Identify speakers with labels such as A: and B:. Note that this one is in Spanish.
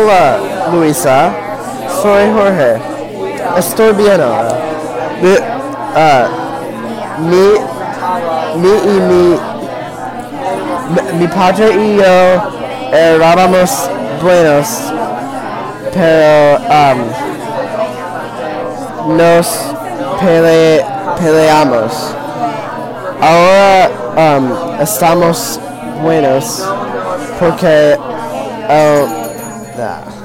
A: Hola, Luisa. Soy Jorge. Estoy bien ahora. Mi, ah, mi padre y yo éramos buenos, pero nos peleamos. Ahora estamos buenos porque